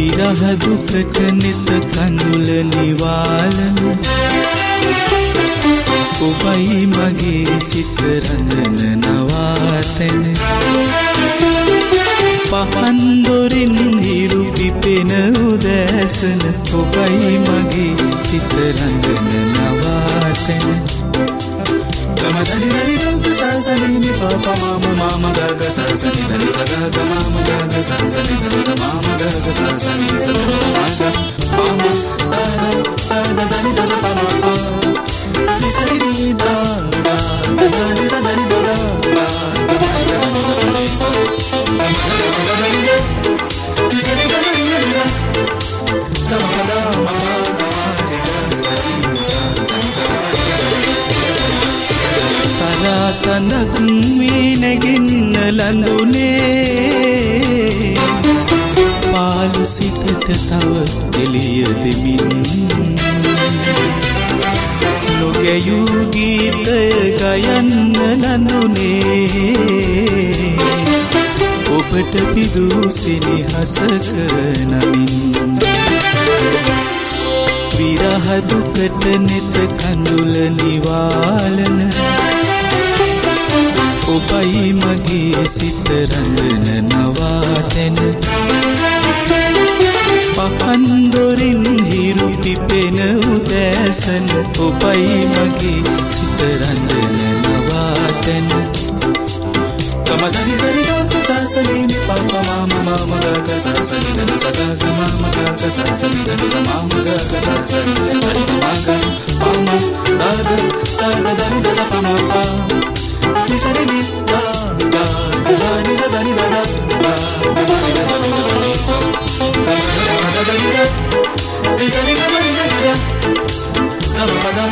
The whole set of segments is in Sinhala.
විරහ දුකට නෙත කඳුල නිවාලන ඔබයි මගේ සිත රඳන නවාතැන පහන් දොරින් හිරු පිපෙන උදෑසන ඔබයි මගේ සිත රඳන නවාතැන Gamadani gaga sasani mi papa mama gaga sasani dani gaga mama gaga sasani dani mama gaga sasani mama da dani da mama ni sari da dani da dani da සනක් වී නැගින්න ලඳුනේ පාළු සිතට තව එළිය දෙමින් නොගැයූ ගීතය ගයන්න ලඳුනේ ඔබට පිදූ සෙනෙහසක නමින් විරහ දුකට නෙත කඳුල නිවාලන ඔබයි මගේ සිත රඳන නවාතැන පහන් දොරින් හිරු පිපෙන උදෑසන ඔබයි මගේ සිත රඳන නවාතැන Gamadani sari gaga sasani mi papa mama gaga sasani dani gaga mama gaga sasani dani mama gaga sasani dani mama dani da mama ni sari ni da ni da dani da ni sari gaga ni da gaga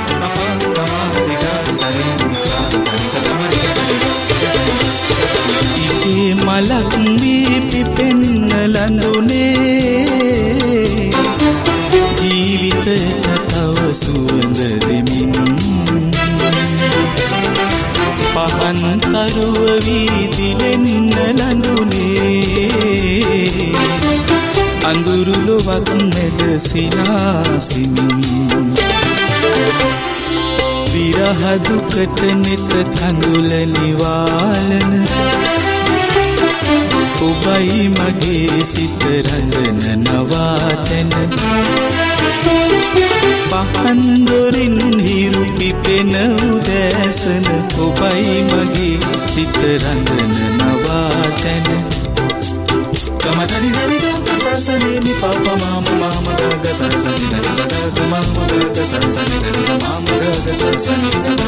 මලක් වී පිපෙන්න ලඳුනේ ජීවිතයට තව සුවඳ දෙමින් පහන් තරුව වී දිලෙන්න ලඳුනේ අඳුරු ලොවක් මැද සිනාසිමින් විරහ දුකට නෙත කඳුල නිවාලන ඔබයි මගේ සිත රඳන නවාතැන පහන් දොරින් හිරු පිපෙන උදෑසන ඔබයි මගේ සිත රඳන නවාතැන Gamadani sari gaga sasani mi papa mama gaga sasani dani gaga mama gaga sasani dani mama gaga sasani